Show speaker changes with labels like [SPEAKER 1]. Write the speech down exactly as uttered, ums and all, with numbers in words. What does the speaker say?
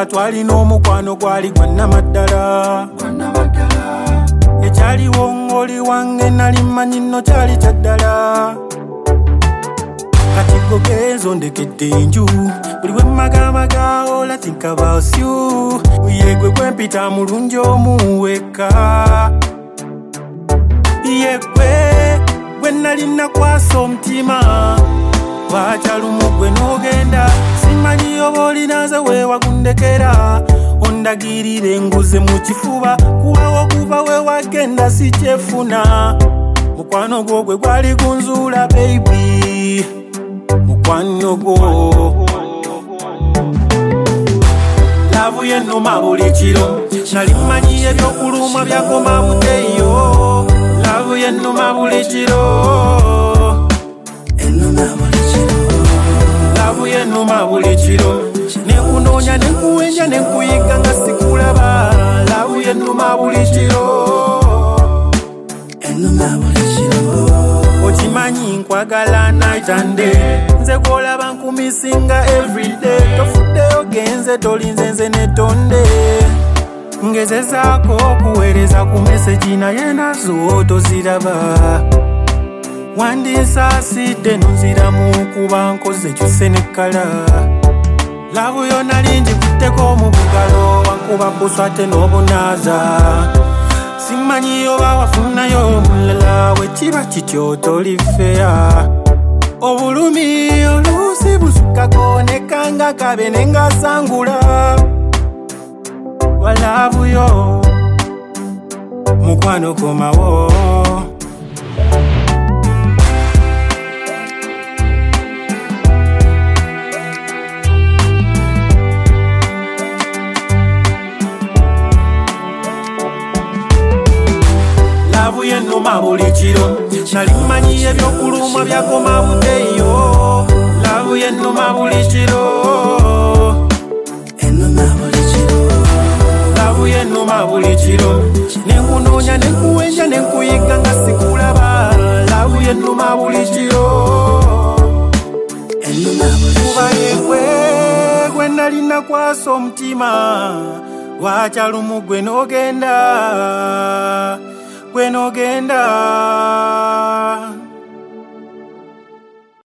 [SPEAKER 1] nga twalina omukwano gwali gwa nnamaddala ekyaliwo ng'oli wange nali mmanyi nno kyali kyaddala kati go genzo ndekedde enju buli bwe mmagamaga all I think about you yegwe gwempita mulungi omuweka yegwe gwe nali nakwasa omutima lwakyalumwe gwe n'ogenda simanyi oba olinaze weewagundekera ondagirire nguze mu kifuba kubawo kuva weewagenda sikyefuna mukwano gwo gwe gwali gunzuula baby mukwano gwo laavu yennuma buli kiro nali mmanyi ebyokuluma byakoma buteeyo laavu yennuma buli kiro laavu yennuma buli kiro nenkunoonya nenkuwenja nenkuyiga nga sikulaba laavu yennuma buli kiro okimanyi nkwagala night and day nze gwolaba nkumisinga everyday tofuddeyo genze tolinze nze netonde ngezezaako okuweereza ku meseji naye nazo toziraba wandisaasidde nonziramu kuba nkoze kyuse nekkala laavu yo nali ngikutteko mu bugalo wankuba buswate n'obunaaza simanyi oba wafunayo omulala wekiba kityo tolifeya obulumi oluusi busukako nekanga kabe nengasangula lwa laavu yo mukwano komawo laavu yennuma buli kiro nali mmanyi ebyokuluma byakoma buteeyo laavu yennuma buli kiro laavu yennuma buli kiro nenkunoonya nenkuwenja nenkuyiga nga sikulaba laavu yennuma buli kiro kuba yegwe gwe nali nakwasa omutima lwakyalumu gwe n'ogenda gwe n'ogenda